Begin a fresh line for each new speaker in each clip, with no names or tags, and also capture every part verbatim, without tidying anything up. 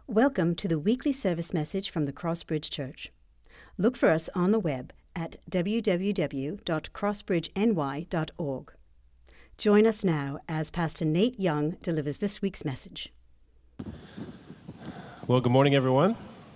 Welcome to the weekly service message from the Crossbridge Church. Look for us on the web at w w w dot crossbridge n y dot org. Join us now as Pastor Nate Young delivers this week's message.
Well, good morning, everyone.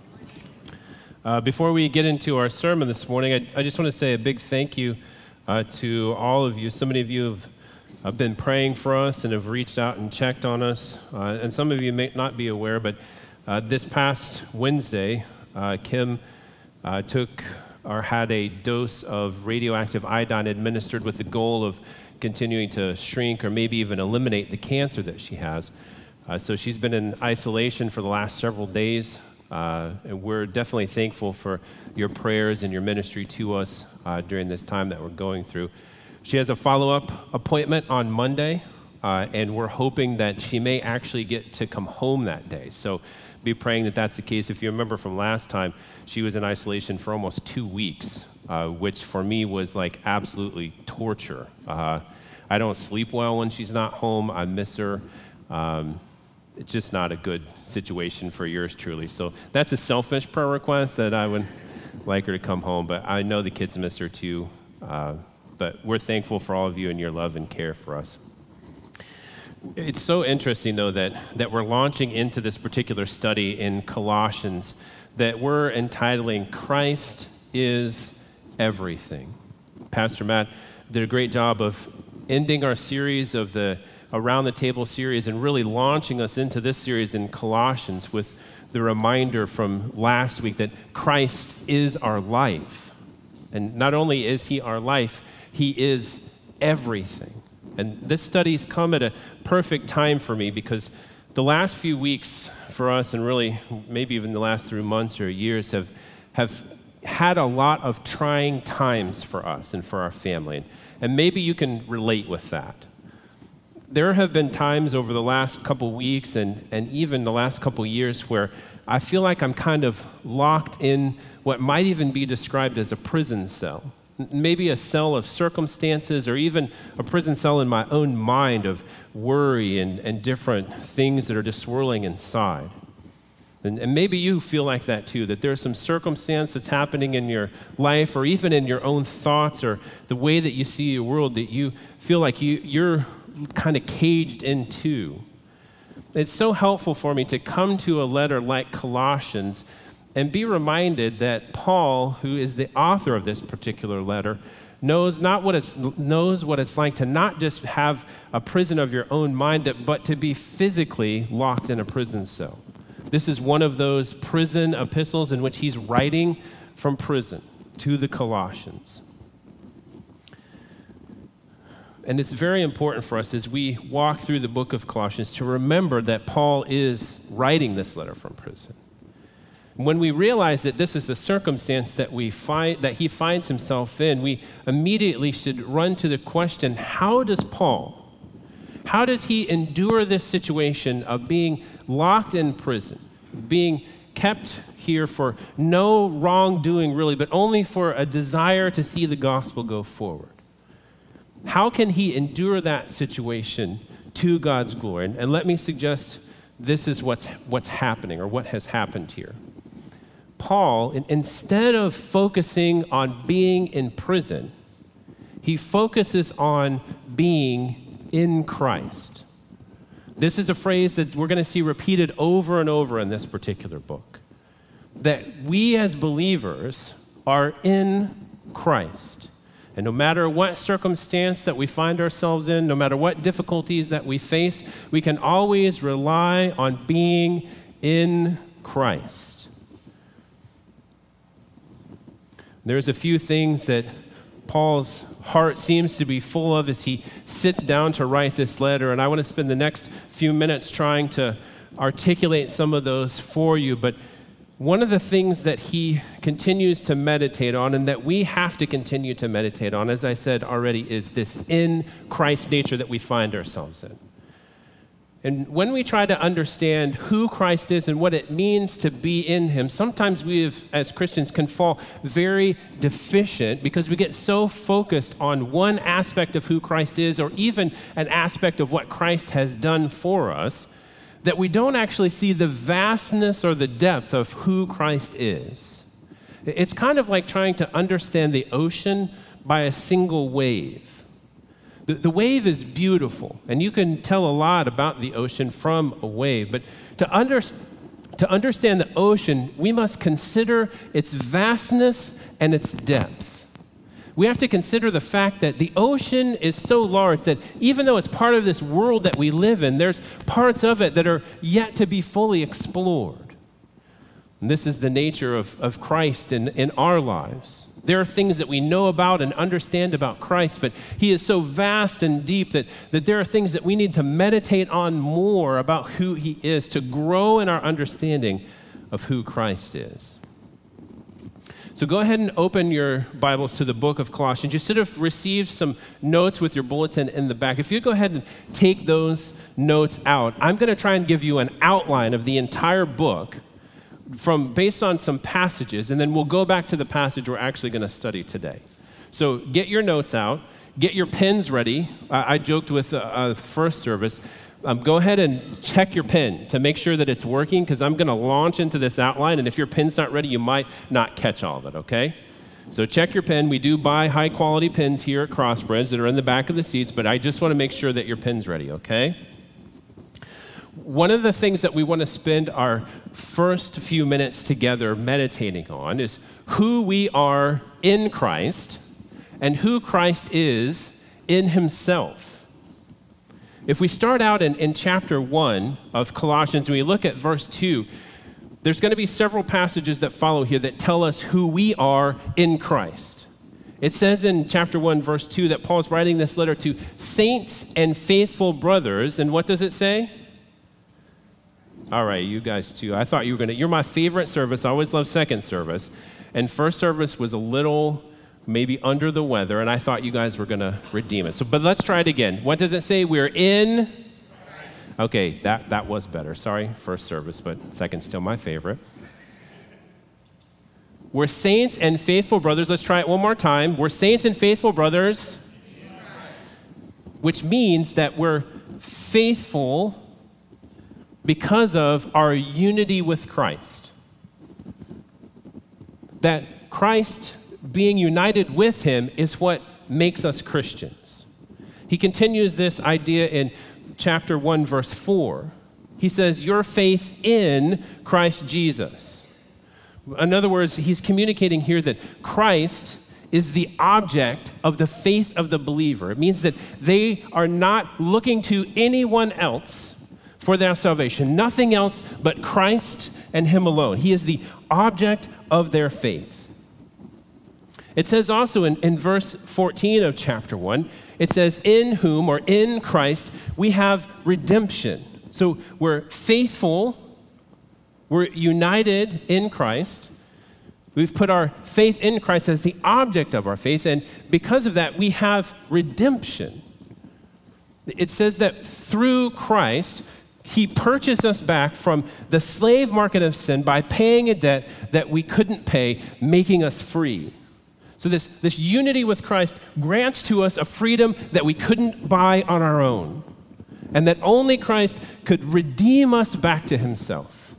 Uh, before we get into our sermon this morning, I, I just want to say a big thank you uh, to all of you. So many of you have uh, been praying for us and have reached out and checked on us. Uh, and some of you may not be aware, but uh, this past Wednesday, uh, Kim uh, took or had a dose of radioactive iodine administered with the goal of continuing to shrink or maybe even eliminate the cancer that she has. Uh, so she's been in isolation for the last several days, uh, and we're definitely thankful for your prayers and your ministry to us uh, during this time that we're going through. She has a follow-up appointment on Monday, uh, and we're hoping that she may actually get to come home that day. So be praying that that's the case. If you remember from last time, she was in isolation for almost two weeks, uh, which for me was like absolutely torture. Uh, I don't sleep well when she's not home. I miss her. Um, it's just not a good situation for yours truly. So that's a selfish prayer request that I would like her to come home, but I know the kids miss her too. Uh, but we're thankful for all of you and your love and care for us. It's so interesting, though, that, that we're launching into this particular study in Colossians that we're entitling Christ is Everything. Pastor Matt did a great job of ending our series of the Around the Table series and really launching us into this series in Colossians with the reminder from last week that Christ is our life. And not only is he our life, he is everything. And this study's come at a perfect time for me because the last few weeks for us, and really maybe even the last three months or years, have have had a lot of trying times for us and for our family. And maybe you can relate with that. There have been times over the last couple weeks and, and even the last couple years where I feel like I'm kind of locked in what might even be described as a prison cell. Maybe a cell of circumstances or even a prison cell in my own mind of worry and, and different things that are just swirling inside. And, and maybe you feel like that too, that there's some circumstance that's happening in your life or even in your own thoughts or the way that you see your world that you feel like you, you're kind of caged into. It's so helpful for me to come to a letter like Colossians and be reminded that Paul, who is the author of this particular letter, knows not what it's knows what it's like to not just have a prison of your own mind, but to be physically locked in a prison cell. This is one of those prison epistles in which he's writing from prison to the Colossians. And it's very important for us as we walk through the book of Colossians to remember that Paul is writing this letter from prison. When we realize that this is the circumstance that we find that he finds himself in, we immediately should run to the question, how does Paul, how does he endure this situation of being locked in prison, being kept here for no wrongdoing really, but only for a desire to see the gospel go forward? How can he endure that situation to God's glory? And, and let me suggest this is what's what's happening or what has happened here. Paul, instead of focusing on being in prison, he focuses on being in Christ. This is a phrase that we're going to see repeated over and over in this particular book, that we as believers are in Christ. And no matter what circumstance that we find ourselves in, no matter what difficulties that we face, we can always rely on being in Christ. There's a few things that Paul's heart seems to be full of as he sits down to write this letter, and I want to spend the next few minutes trying to articulate some of those for you. But one of the things that he continues to meditate on and that we have to continue to meditate on, as I said already, is this in Christ nature that we find ourselves in. And when we try to understand who Christ is and what it means to be in him, sometimes we have, as Christians can fall very deficient because we get so focused on one aspect of who Christ is or even an aspect of what Christ has done for us that we don't actually see the vastness or the depth of who Christ is. It's kind of like trying to understand the ocean by a single wave. The, the wave is beautiful, and you can tell a lot about the ocean from a wave, but to, under, to understand the ocean, we must consider its vastness and its depth. We have to consider the fact that the ocean is so large that even though it's part of this world that we live in, there's parts of it that are yet to be fully explored. And this is the nature of, of Christ in, in our lives. There are things that we know about and understand about Christ, but he is so vast and deep that, that there are things that we need to meditate on more about who he is, to grow in our understanding of who Christ is. So go ahead and open your Bibles to the book of Colossians. You should have received some notes with your bulletin in the back. If you go ahead and take those notes out, I'm going to try and give you an outline of the entire book from based on some passages, and then we'll go back to the passage we're actually going to study today. So get your notes out, get your pens ready. Uh, I joked with uh, uh, first service, um, go ahead and check your pen to make sure that it's working, because I'm going to launch into this outline, and if your pen's not ready, you might not catch all of it, okay? So check your pen. We do buy high-quality pens here at Crossbridge that are in the back of the seats, but I just want to make sure that your pen's ready, okay? One of the things that we want to spend our first few minutes together meditating on is who we are in Christ and who Christ is in himself. If we start out in, in chapter one of Colossians and we look at verse two, there's going to be several passages that follow here that tell us who we are in Christ. It says in chapter one, verse two, that Paul's writing this letter to saints and faithful brothers, and what does it say? All right, you guys too. I thought you were going to, you're my favorite service. I always love second service. And first service was a little maybe under the weather, and I thought you guys were going to redeem it. So, but let's try it again. What does it say? We're in? Okay, that, that was better. Sorry, first service, but second still my favorite. We're saints and faithful brothers. Let's try it one more time. We're saints and faithful brothers, which means that we're faithful because of our unity with Christ. That Christ being united with him is what makes us Christians. He continues this idea in chapter one, verse four. He says, your faith in Christ Jesus. In other words, he's communicating here that Christ is the object of the faith of the believer. It means that they are not looking to anyone else for their salvation, nothing else but Christ and him alone. He is the object of their faith. It says also in, in verse fourteen of chapter one, it says, in whom, or in Christ, we have redemption. So we're faithful, we're united in Christ. We've put our faith in Christ as the object of our faith, and because of that, we have redemption. It says that through Christ, he purchased us back from the slave market of sin by paying a debt that we couldn't pay, making us free. So this, this unity with Christ grants to us a freedom that we couldn't buy on our own, and that only Christ could redeem us back to himself.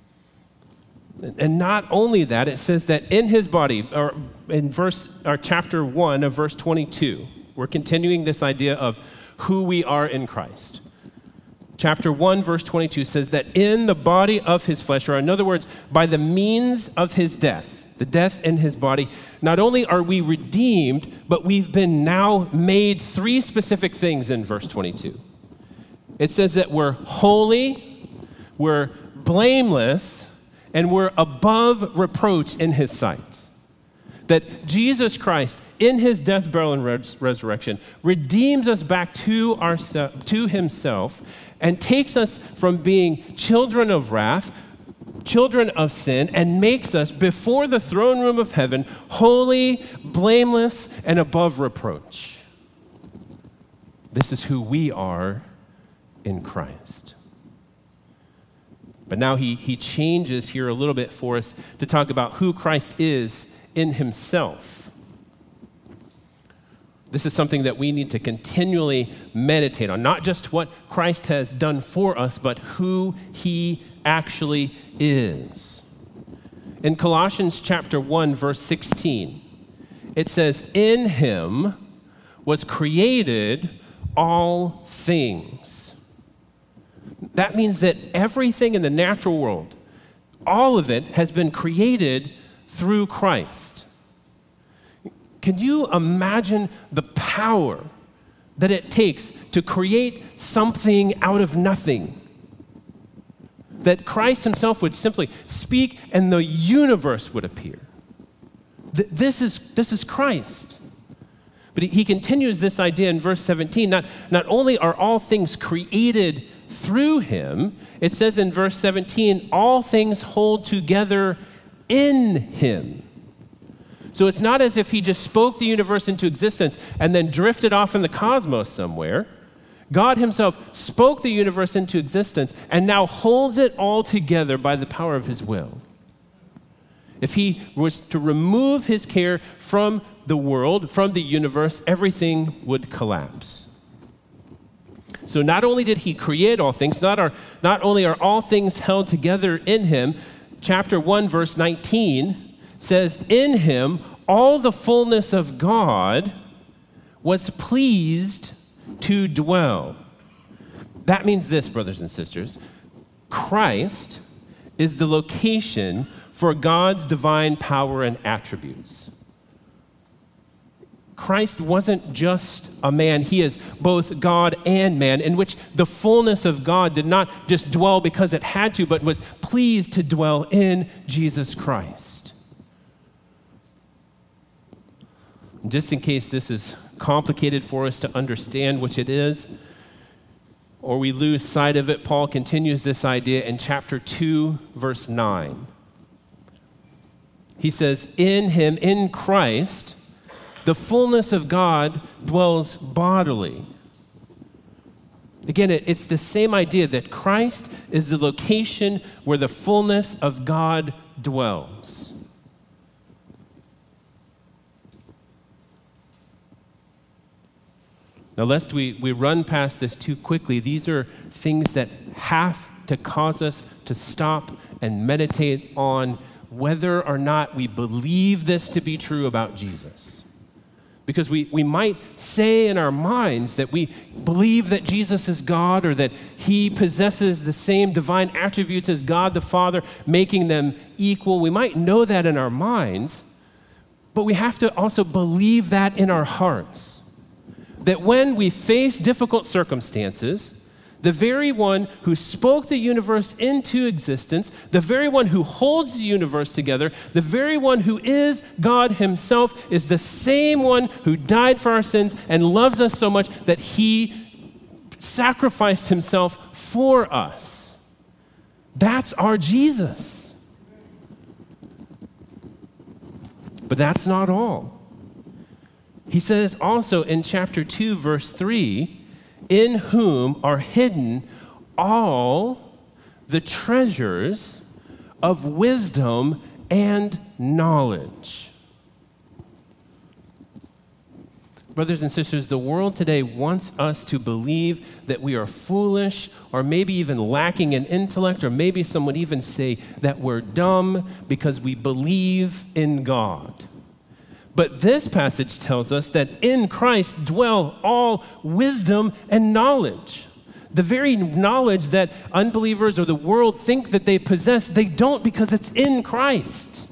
And not only that, it says that in his body, or in verse, or chapter one of verse twenty-two, we're continuing this idea of who we are in Christ. Chapter one, verse twenty-two says that in the body of his flesh, or in other words, by the means of his death, the death in his body, not only are we redeemed, but we've been now made three specific things in verse twenty-two. It says that we're holy, we're blameless, and we're above reproach in his sight. That Jesus Christ, in his death, burial, and res- resurrection, redeems us back to, our, to himself and takes us from being children of wrath, children of sin, and makes us, before the throne room of heaven, holy, blameless, and above reproach. This is who we are in Christ. But now he, he changes here a little bit for us to talk about who Christ is in himself. This is something that we need to continually meditate on, not just what Christ has done for us, but who he actually is. In Colossians chapter one, verse sixteen, it says, "In him was created all things." That means that everything in the natural world, all of it has been created through Christ. Can you imagine the power that it takes to create something out of nothing? That Christ himself would simply speak and the universe would appear. Th- this is, this is Christ. But he, he continues this idea in verse seventeen. Not, not only are all things created through him, it says in verse seventeen, all things hold together in him. So it's not as if he just spoke the universe into existence and then drifted off in the cosmos somewhere. God himself spoke the universe into existence and now holds it all together by the power of his will. If he was to remove his care from the world, from the universe, everything would collapse. So not only did he create all things, not, are, not only are all things held together in him, chapter one, verse nineteen says, "In him all the fullness of God was pleased to dwell." That means this, brothers and sisters. Christ is the location for God's divine power and attributes. Christ wasn't just a man. He is both God and man, in which the fullness of God did not just dwell because it had to, but was pleased to dwell in Jesus Christ. Just in case this is complicated for us to understand, which it is, or we lose sight of it, Paul continues this idea in chapter two, verse nine. He says, "In him, in Christ, the fullness of God dwells bodily." Again, it, it's the same idea that Christ is the location where the fullness of God dwells. Now, lest we, we run past this too quickly, these are things that have to cause us to stop and meditate on whether or not we believe this to be true about Jesus. Because we, we might say in our minds that we believe that Jesus is God or that he possesses the same divine attributes as God the Father, making them equal. We might know that in our minds, but we have to also believe that in our hearts. That when we face difficult circumstances, the very one who spoke the universe into existence, the very one who holds the universe together, the very one who is God himself, is the same one who died for our sins and loves us so much that he sacrificed himself for us. That's our Jesus. But that's not all. He says also in chapter two, verse three, "In whom are hidden all the treasures of wisdom and knowledge." Brothers and sisters, the world today wants us to believe that we are foolish or maybe even lacking in intellect, or maybe some would even say that we're dumb because we believe in God. But this passage tells us that in Christ dwell all wisdom and knowledge. The very knowledge that unbelievers or the world think that they possess, they don't, because it's in Christ.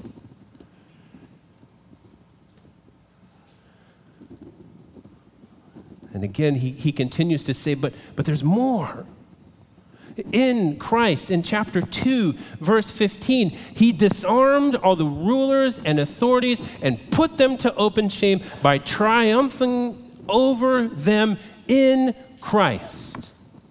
And again, he, he continues to say, but, but there's more. In Christ, in chapter two, verse fifteen, he disarmed all the rulers and authorities and put them to open shame by triumphing over them in Christ.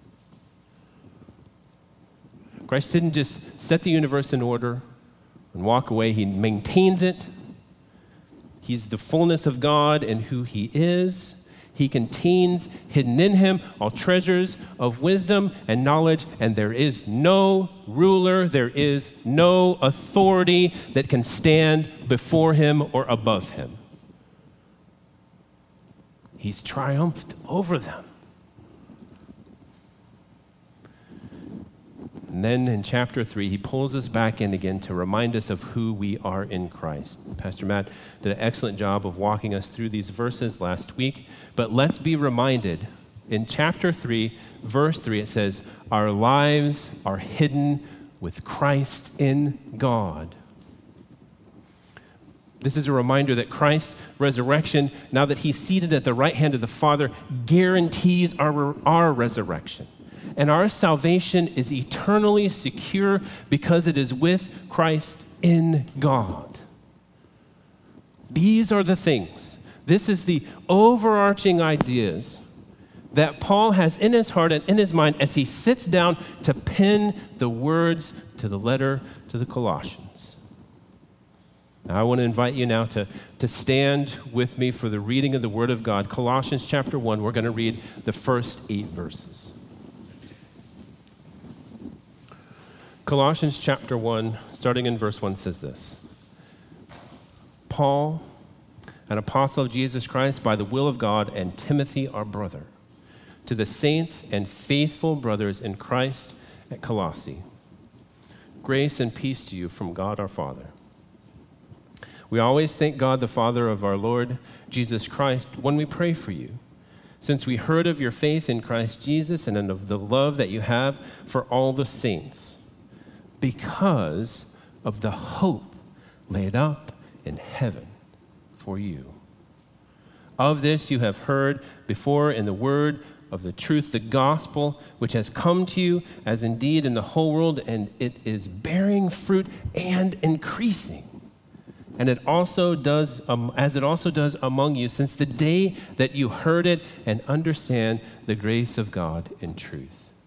Christ didn't just set the universe in order and walk away. He maintains it. He's the fullness of God and who he is. He contains hidden in him all treasures of wisdom and knowledge, and there is no ruler, there is no authority that can stand before him or above him. He's triumphed over them. And then in chapter three, he pulls us back in again to remind us of who we are in Christ. Pastor Matt did an excellent job of walking us through these verses last week, but let's be reminded. In chapter three, verse three, it says, our lives are hidden with Christ in God. This is a reminder that Christ's resurrection, now that he's seated at the right hand of the Father, guarantees our, our resurrection. And our salvation is eternally secure because it is with Christ in God. These are the things. This is the overarching ideas that Paul has in his heart and in his mind as he sits down to pen the words to the letter to the Colossians. Now, I want to invite you now to, to stand with me for the reading of the Word of God. Colossians chapter one, we're going to read the first eight verses. Colossians chapter one, starting in verse one, says this. Paul, an apostle of Jesus Christ by the will of God, and Timothy, our brother, to the saints and faithful brothers in Christ at Colossae. Grace and peace to you from God our Father. We always thank God the Father of our Lord Jesus Christ when we pray for you, since we heard of your faith in Christ Jesus and of the love that you have for all the saints, because of the hope laid up in heaven for you. Of this you have heard before in the word of the truth, the gospel, which has come to you as indeed in the whole world, and it is bearing fruit and increasing. And it also does, um, as it also does among you, since the day that you heard it and understand the grace of God in truth.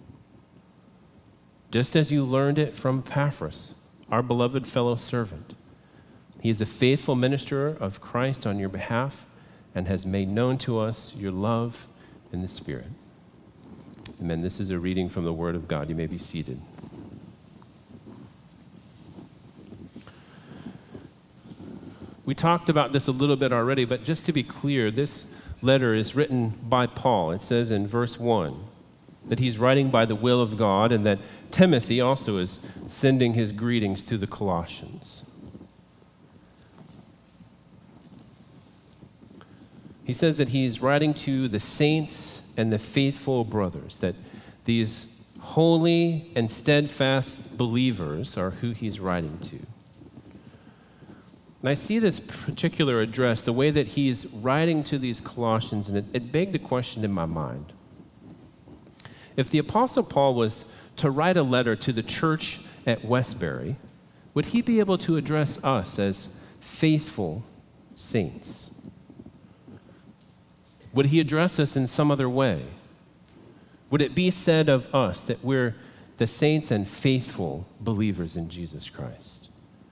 Just as you learned it from Epaphras, our beloved fellow servant. He is a faithful minister of Christ on your behalf and has made known to us your love in the Spirit. Amen. This is a reading from the Word of God. You may be seated. We talked about this a little bit already, but just to be clear, this letter is written by Paul. It says in verse one that he's writing by the will of God, and that Timothy also is sending his greetings to the Colossians. He says that he's writing to the saints and the faithful brothers, that these holy and steadfast believers are who he's writing to. And I see this particular address, the way that he's writing to these Colossians, and it, it begged a question in my mind. If the Apostle Paul was to write a letter to the church at Westbury, would he be able to address us as faithful saints? Would he address us in some other way? Would it be said of us that we're the saints and faithful believers in Jesus Christ?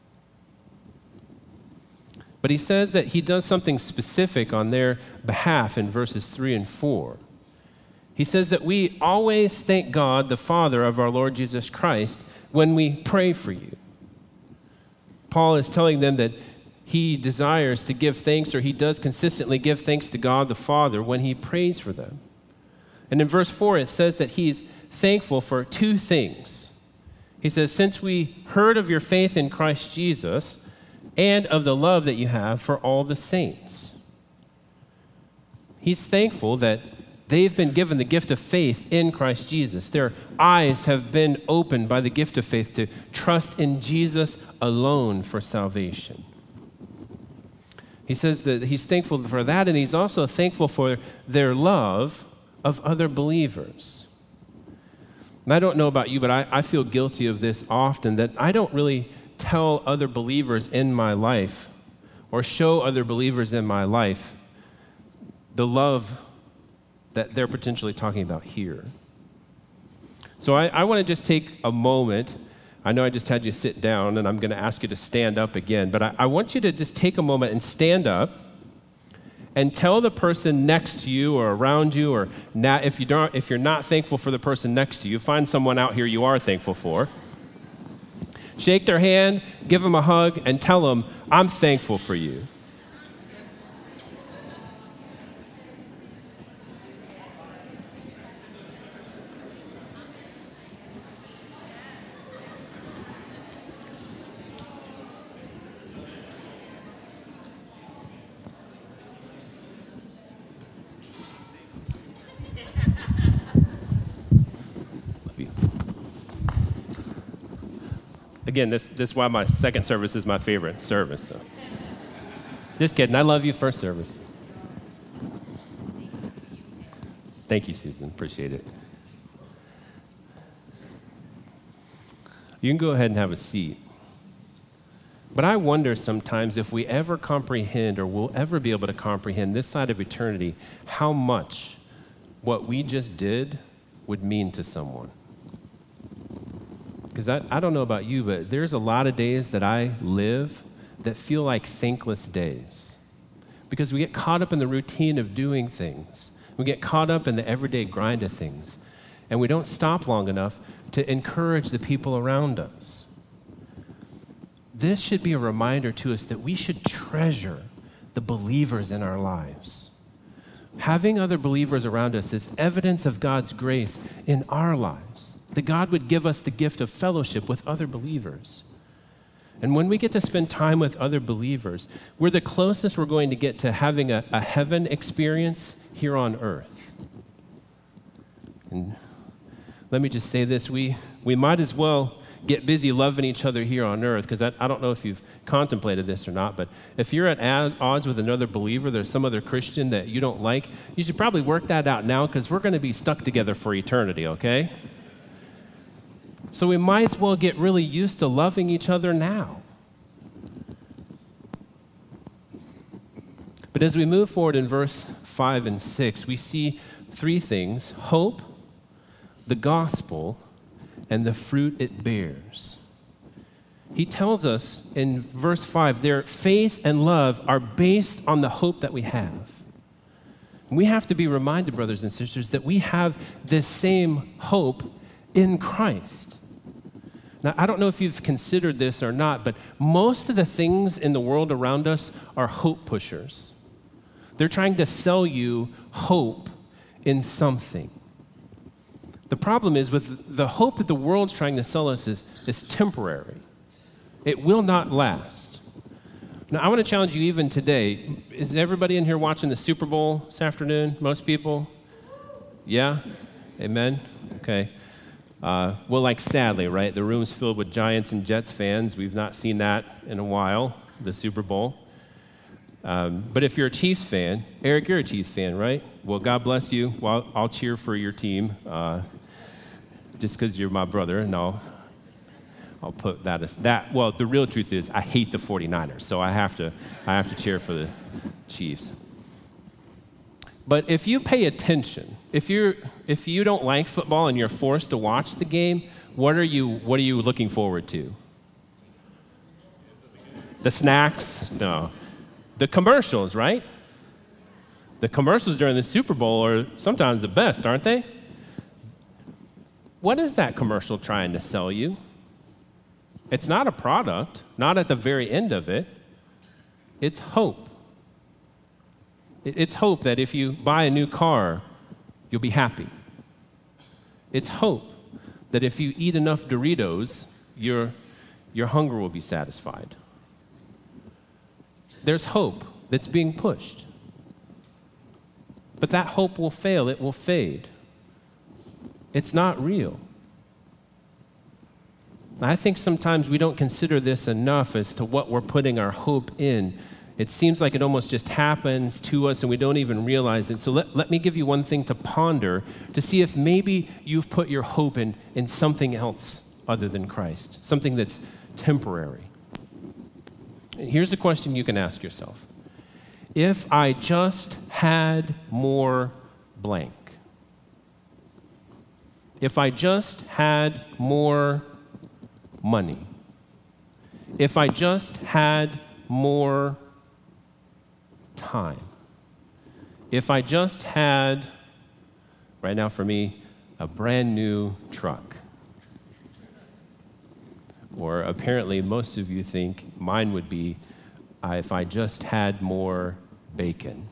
But he says that he does something specific on their behalf in verses three and four. He says that we always thank God, the Father of our Lord Jesus Christ, when we pray for you. Paul is telling them that he desires to give thanks, or he does consistently give thanks to God the Father when he prays for them. And in verse four, it says that he's thankful for two things. He says, since we heard of your faith in Christ Jesus and of the love that you have for all the saints. He's thankful that they've been given the gift of faith in Christ Jesus. Their eyes have been opened by the gift of faith to trust in Jesus alone for salvation. He says that he's thankful for that, and he's also thankful for their love of other believers. And I don't know about you, but I, I feel guilty of this often, that I don't really tell other believers in my life or show other believers in my life the love that they're potentially talking about here. So I, I want to just take a moment. I know I just had you sit down, and I'm going to ask you to stand up again, but I, I want you to just take a moment and stand up and tell the person next to you or around you, or not, if, you don't, if you're not thankful for the person next to you, find someone out here you are thankful for. Shake their hand, give them a hug, and tell them, I'm thankful for you. Again, this, this is why my second service is my favorite service. So. Just kidding. I love you, first service. Thank you, Susan. Appreciate it. You can go ahead and have a seat. But I wonder sometimes if we ever comprehend or will ever be able to comprehend this side of eternity, how much what we just did would mean to someone. Because I, I don't know about you, but there's a lot of days that I live that feel like thankless days. Because we get caught up in the routine of doing things. We get caught up in the everyday grind of things. And we don't stop long enough to encourage the people around us. This should be a reminder to us that we should treasure the believers in our lives. Having other believers around us is evidence of God's grace in our lives, that God would give us the gift of fellowship with other believers. And when we get to spend time with other believers, we're the closest we're going to get to having a, a heaven experience here on earth. And let me just say this, we, we might as well get busy loving each other here on earth, because I, I don't know if you've contemplated this or not, but if you're at ad, odds with another believer, there's some other Christian that you don't like, you should probably work that out now, because we're going to be stuck together for eternity, okay? So we might as well get really used to loving each other now. But as we move forward in verse five and six, we see three things: hope, the gospel, and the fruit it bears. He tells us in verse five, their faith and love are based on the hope that we have. We have to be reminded, brothers and sisters, that we have this same hope in Christ. Now, I don't know if you've considered this or not, but most of the things in the world around us are hope pushers. They're trying to sell you hope in something. The problem is with the hope that the world's trying to sell us is, is temporary. It will not last. Now, I want to challenge you even today. Is everybody in here watching the Super Bowl this afternoon? Most people? Yeah? Amen? Okay. Uh, well, like sadly, right? The room's filled with Giants and Jets fans. We've not seen that in a while, the Super Bowl. Um, but if you're a Chiefs fan, Eric, you're a Chiefs fan, right? Well, God bless you. Well, I'll cheer for your team uh, just because you're my brother, and I'll, I'll put that as that. Well, the real truth is I hate the forty-niners, so I have to, I have to cheer for the Chiefs. But if you pay attention, if you're, if you don't like football and you're forced to watch the game, what are you, what are you looking forward to? The snacks? No. The commercials, right? The commercials during the Super Bowl are sometimes the best, aren't they? What is that commercial trying to sell you? It's not a product, not at the very end of it. It's hope. It's hope that if you buy a new car, you'll be happy. It's hope that if you eat enough Doritos, your, your hunger will be satisfied. There's hope that's being pushed. But that hope will fail, it will fade. It's not real. I think sometimes we don't consider this enough as to what we're putting our hope in. It seems like it almost just happens to us and we don't even realize it. So let, let me give you one thing to ponder to see if maybe you've put your hope in, in something else other than Christ, something that's temporary. And here's a question you can ask yourself. If I just had more blank, if I just had more money, if I just had more time, if I just had, right now for me, a brand new truck, or apparently most of you think mine would be uh, if I just had more bacon.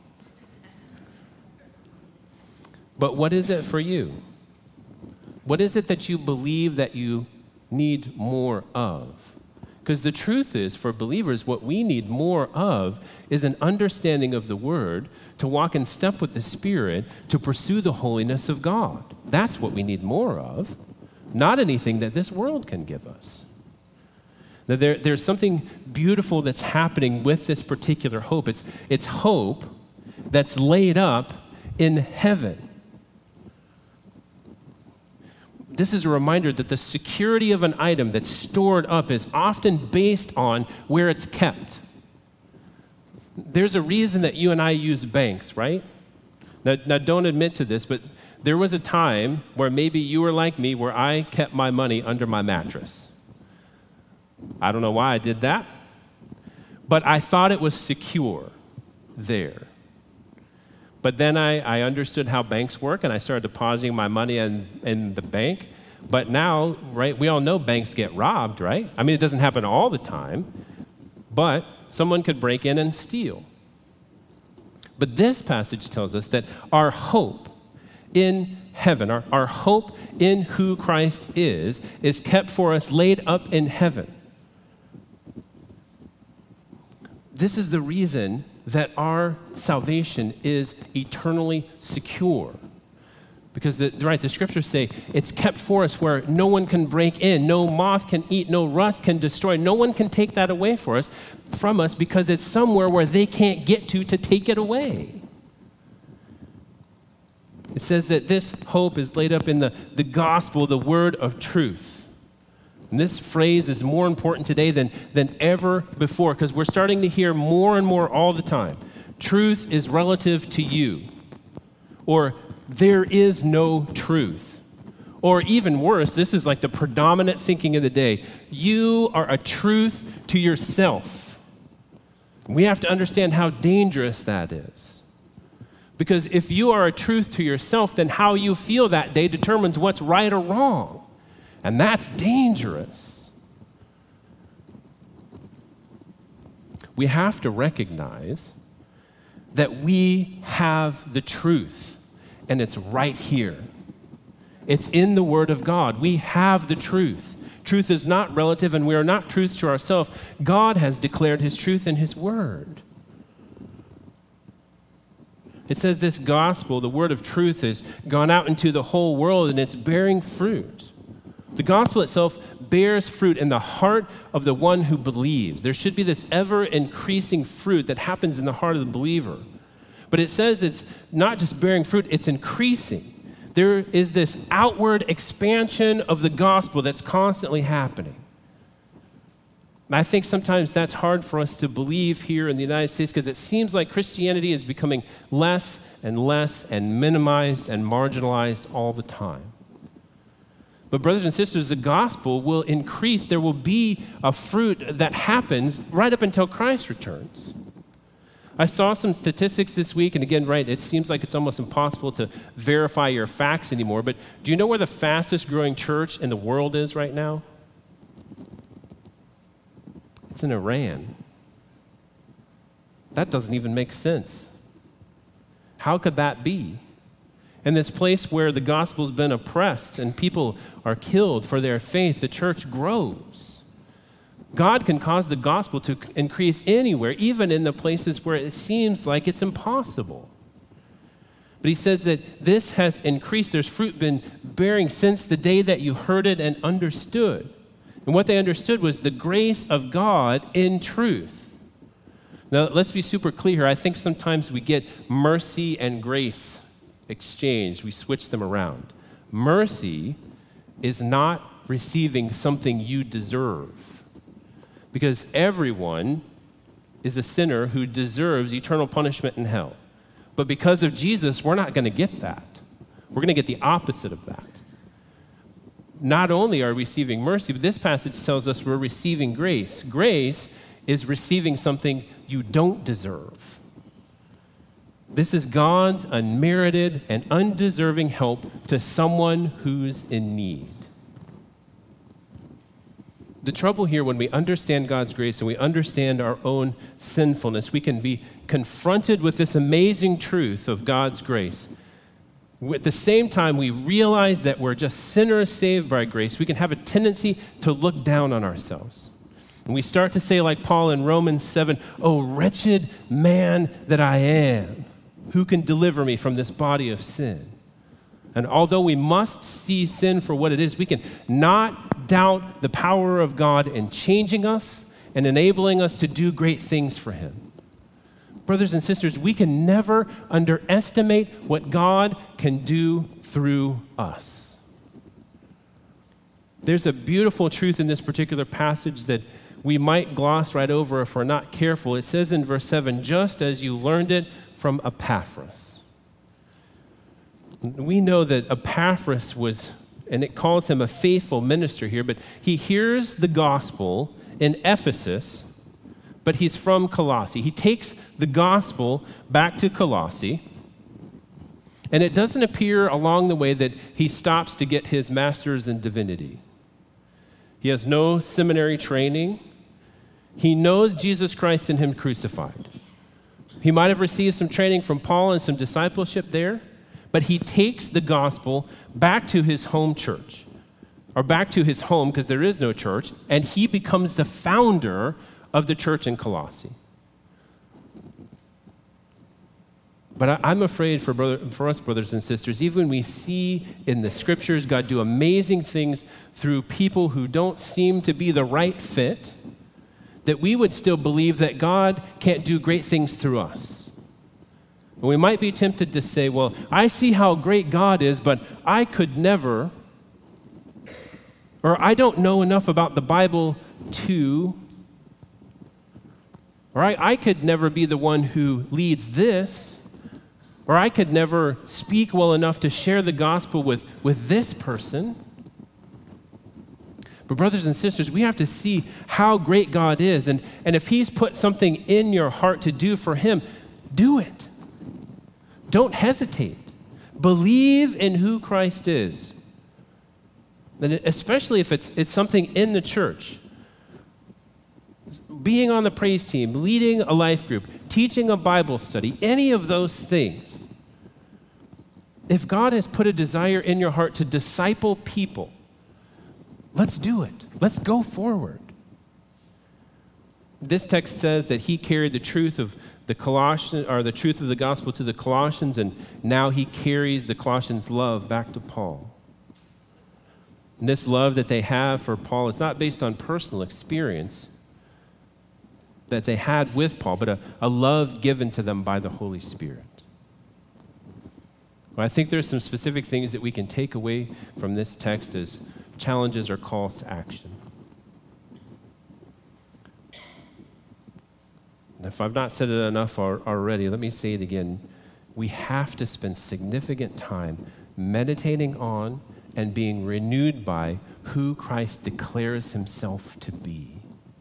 But what is it for you? What is it that you believe that you need more of? Because the truth is, for believers, what we need more of is an understanding of the Word, to walk in step with the Spirit, to pursue the holiness of God. That's what we need more of, not anything that this world can give us. Now, there, there's something beautiful that's happening with this particular hope. It's, it's hope that's laid up in heaven. This is a reminder that the security of an item that's stored up is often based on where it's kept. There's a reason that you and I use banks, right? Now, now, don't admit to this, but there was a time where maybe you were like me, where I kept my money under my mattress. I don't know why I did that, but I thought it was secure there. But then I, I understood how banks work, and I started depositing my money in, in the bank. But now, right, we all know banks get robbed, right? I mean, it doesn't happen all the time, but someone could break in and steal. But this passage tells us that our hope in heaven, our, our hope in who Christ is, is kept for us laid up in heaven. This is the reason that our salvation is eternally secure. Because, the, right, the scriptures say it's kept for us where no one can break in, no moth can eat, no rust can destroy. No one can take that away for us, from us because it's somewhere where they can't get to to take it away. It says that this hope is laid up in the, the gospel, the word of truth. And this phrase is more important today than, than ever before, because we're starting to hear more and more all the time. Truth is relative to you. Or there is no truth. Or even worse, this is like the predominant thinking of the day. You are a truth to yourself. We have to understand how dangerous that is. Because if you are a truth to yourself, then how you feel that day determines what's right or wrong. And that's dangerous. We have to recognize that we have the truth, and it's right here. It's in the Word of God. We have the truth. Truth is not relative, and we are not truths to ourselves. God has declared His truth in His Word. It says this gospel, the word of truth, has gone out into the whole world, and it's bearing fruit. The gospel itself bears fruit in the heart of the one who believes. There should be this ever-increasing fruit that happens in the heart of the believer. But it says it's not just bearing fruit, it's increasing. There is this outward expansion of the gospel that's constantly happening. And I think sometimes that's hard for us to believe here in the United States because it seems like Christianity is becoming less and less and minimized and marginalized all the time. But brothers and sisters, the gospel will increase. There will be a fruit that happens right up until Christ returns. I saw some statistics this week, and again, right, it seems like it's almost impossible to verify your facts anymore, but do you know where the fastest growing church in the world is right now? It's in Iran. That doesn't even make sense. How could that be? In this place where the gospel's been oppressed and people are killed for their faith, the church grows. God can cause the gospel to increase anywhere, even in the places where it seems like it's impossible. But he says that this has increased. There's fruit been bearing since the day that you heard it and understood. And what they understood was the grace of God in truth. Now, let's be super clear here. I think sometimes we get mercy and grace exchanged. We switch them around. Mercy is not receiving something you deserve, because everyone is a sinner who deserves eternal punishment in hell. But because of Jesus, we're not going to get that. We're going to get the opposite of that. Not only are we receiving mercy, but this passage tells us we're receiving grace. Grace is receiving something you don't deserve. This is God's unmerited and undeserving help to someone who's in need. The trouble here, when we understand God's grace and we understand our own sinfulness, we can be confronted with this amazing truth of God's grace. At the same time, we realize that we're just sinners saved by grace. We can have a tendency to look down on ourselves. And we start to say, like Paul in Romans seven, "Oh, wretched man that I am, who can deliver me from this body of sin?" And although we must see sin for what it is, we can not doubt the power of God in changing us and enabling us to do great things for him. Brothers and sisters, we can never underestimate what God can do through us. There's a beautiful truth in this particular passage that we might gloss right over if we're not careful. It says in verse seven, just as you learned it from Epaphras. We know that Epaphras was, and it calls him a faithful minister here, but he hears the gospel in Ephesus, but he's from Colossae. He takes the gospel back to Colossae, and it doesn't appear along the way that he stops to get his master's in divinity. He has no seminary training. He knows Jesus Christ and him crucified. He might have received some training from Paul and some discipleship there, but he takes the gospel back to his home church, or back to his home because there is no church, and he becomes the founder of the church in Colossae. But I, I'm afraid for, brother, for us, brothers and sisters, even when we see in the scriptures God do amazing things through people who don't seem to be the right fit, that we would still believe that God can't do great things through us. And we might be tempted to say, well, I see how great God is, but I could never, or I don't know enough about the Bible to, or I, I could never be the one who leads this, or I could never speak well enough to share the gospel with, with this person. But brothers and sisters, we have to see how great God is. And, and if he's put something in your heart to do for him, do it. Don't hesitate. Believe in who Christ is. And especially if it's, it's something in the church. Being on the praise team, leading a life group, teaching a Bible study, any of those things. If God has put a desire in your heart to disciple people, let's do it. Let's go forward. This text says that he carried the truth of the Colossians, or the truth of the gospel to the Colossians, and now he carries the Colossians' love back to Paul. And this love that they have for Paul is not based on personal experience that they had with Paul, but a, a love given to them by the Holy Spirit. Well, I think there's some specific things that we can take away from this text as challenges or calls to action. And if I've not said it enough already, let me say it again. We have to spend significant time meditating on and being renewed by who Christ declares himself to be.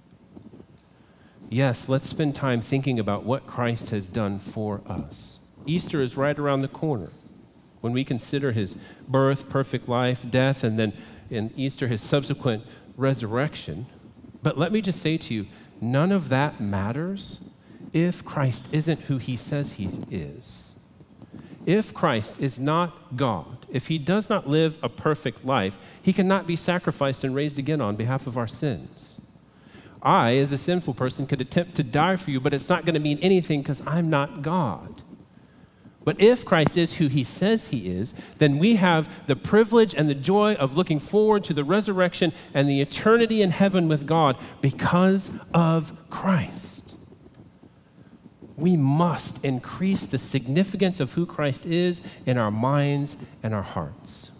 Yes, let's spend time thinking about what Christ has done for us. Easter is right around the corner. When we consider his birth, perfect life, death, and then in Easter, his subsequent resurrection. But let me just say to you, none of that matters if Christ isn't who he says he is. If Christ is not God, if he does not live a perfect life, he cannot be sacrificed and raised again on behalf of our sins. I, as a sinful person, could attempt to die for you, but it's not going to mean anything because I'm not God. But if Christ is who he says he is, then we have the privilege and the joy of looking forward to the resurrection and the eternity in heaven with God because of Christ. We must increase the significance of who Christ is in our minds and our hearts.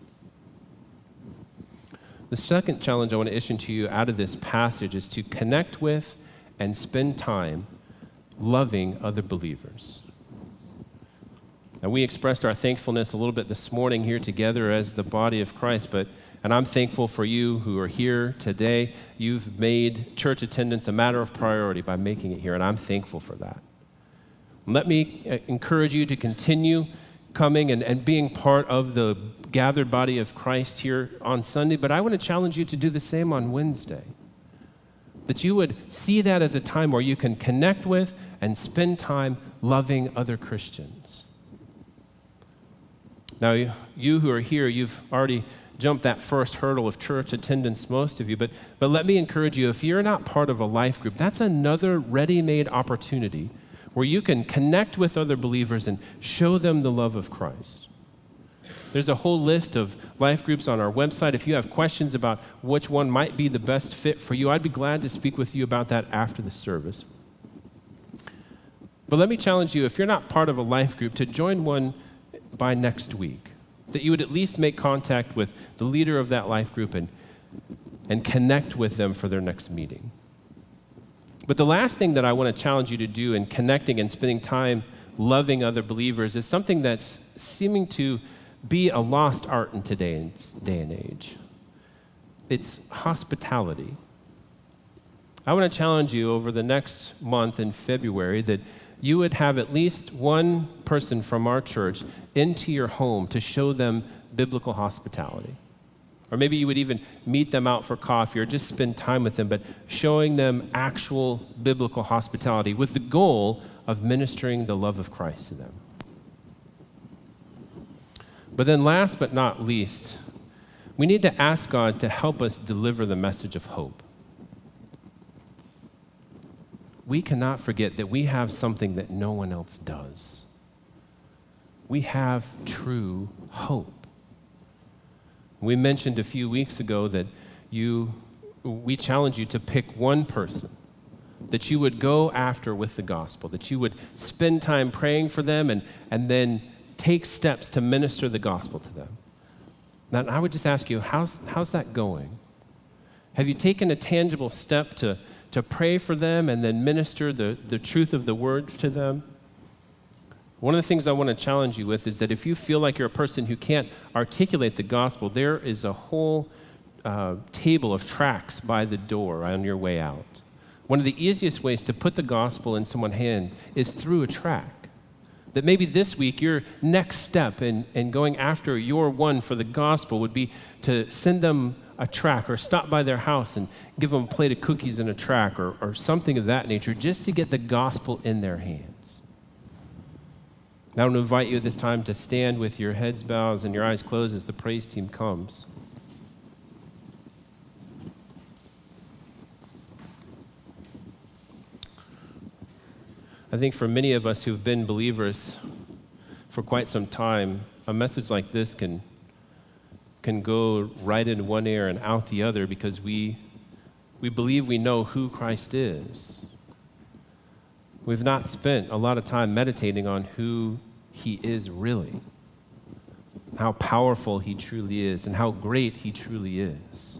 The second challenge I want to issue to you out of this passage is to connect with and spend time loving other believers. Now, we expressed our thankfulness a little bit this morning here together as the body of Christ, but and I'm thankful for you who are here today. You've made church attendance a matter of priority by making it here, and I'm thankful for that. Let me encourage you to continue coming and, and being part of the gathered body of Christ here on Sunday, but I want to challenge you to do the same on Wednesday. That you would see that as a time where you can connect with and spend time loving other Christians. Now, you who are here, you've already jumped that first hurdle of church attendance, most of you, but, but let me encourage you, if you're not part of a life group, that's another ready-made opportunity where you can connect with other believers and show them the love of Christ. There's a whole list of life groups on our website. If you have questions about which one might be the best fit for you, I'd be glad to speak with you about that after the service. But let me challenge you, if you're not part of a life group, to join one by next week, that you would at least make contact with the leader of that life group and, and connect with them for their next meeting. But the last thing that I want to challenge you to do in connecting and spending time loving other believers is something that's seeming to be a lost art in today's day and age. It's hospitality. I want to challenge you over the next month in February that you would have at least one person from our church into your home to show them biblical hospitality. Or maybe you would even meet them out for coffee or just spend time with them, but showing them actual biblical hospitality with the goal of ministering the love of Christ to them. But then last but not least, we need to ask God to help us deliver the message of hope. We cannot forget that we have something that no one else does. We have true hope. We mentioned a few weeks ago that you, we challenge you to pick one person that you would go after with the gospel, that you would spend time praying for them and, and then take steps to minister the gospel to them. Now, I would just ask you, how's, how's that going? Have you taken a tangible step to, to pray for them and then minister the, the truth of the word to them? One of the things I want to challenge you with is that if you feel like you're a person who can't articulate the gospel, there is a whole uh, table of tracts by the door on your way out. One of the easiest ways to put the gospel in someone's hand is through a tract. That maybe this week your next step in, in going after your one for the gospel would be to send them a tract or stop by their house and give them a plate of cookies and a tract or, or something of that nature just to get the gospel in their hands. Now I want to invite you at this time to stand with your heads bowed and your eyes closed as the praise team comes. I think for many of us who've been believers for quite some time, a message like this can, can go right in one ear and out the other because we, we believe we know who Christ is. We've not spent a lot of time meditating on who he is really, how powerful he truly is, and how great he truly is.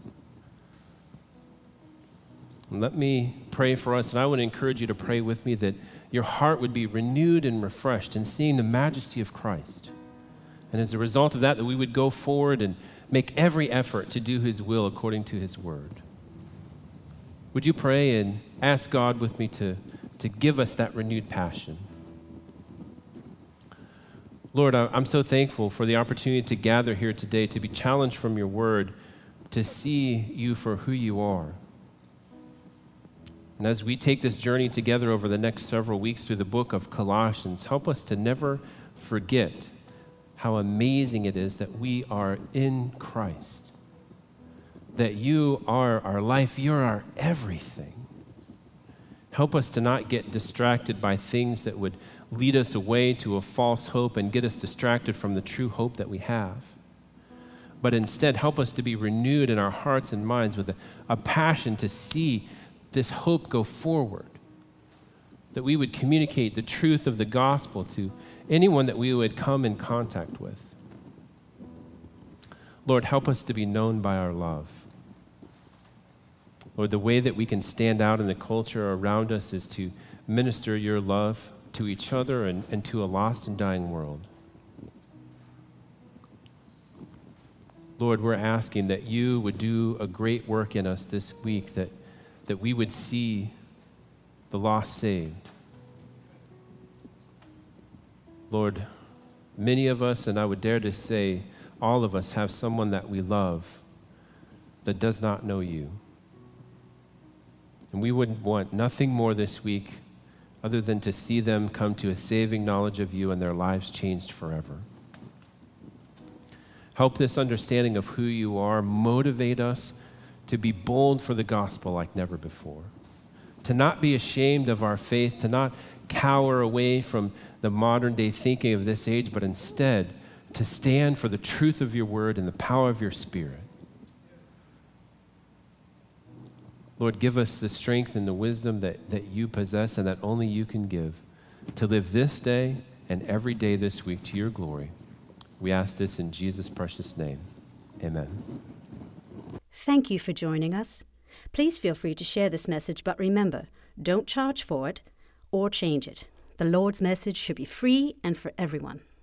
And let me pray for us, and I would encourage you to pray with me that your heart would be renewed and refreshed in seeing the majesty of Christ. And as a result of that, that we would go forward and make every effort to do his will according to his word. Would you pray and ask God with me to, to give us that renewed passion? Lord, I'm so thankful for the opportunity to gather here today, to be challenged from your word, to see you for who you are. And as we take this journey together over the next several weeks through the book of Colossians, help us to never forget how amazing it is that we are in Christ, that you are our life, you're our everything. Help us to not get distracted by things that would lead us away to a false hope and get us distracted from the true hope that we have. But instead, help us to be renewed in our hearts and minds with a, a passion to see this hope go forward, that we would communicate the truth of the gospel to anyone that we would come in contact with. Lord, help us to be known by our love. Lord, the way that we can stand out in the culture around us is to minister your love to each other and, and to a lost and dying world. Lord, we're asking that you would do a great work in us this week, that that we would see the lost saved. Lord, many of us, and I would dare to say all of us, have someone that we love that does not know you. And we would want nothing more this week other than to see them come to a saving knowledge of you and their lives changed forever. Help this understanding of who you are motivate us to be bold for the gospel like never before, to not be ashamed of our faith, to not cower away from the modern day thinking of this age, but instead to stand for the truth of your word and the power of your Spirit. Lord, give us the strength and the wisdom that, that you possess and that only you can give to live this day and every day this week to your glory. We ask this in Jesus' precious name. Amen.
Thank you for joining us. Please feel free to share this message, but remember, don't charge for it or change it. The Lord's message should be free and for everyone.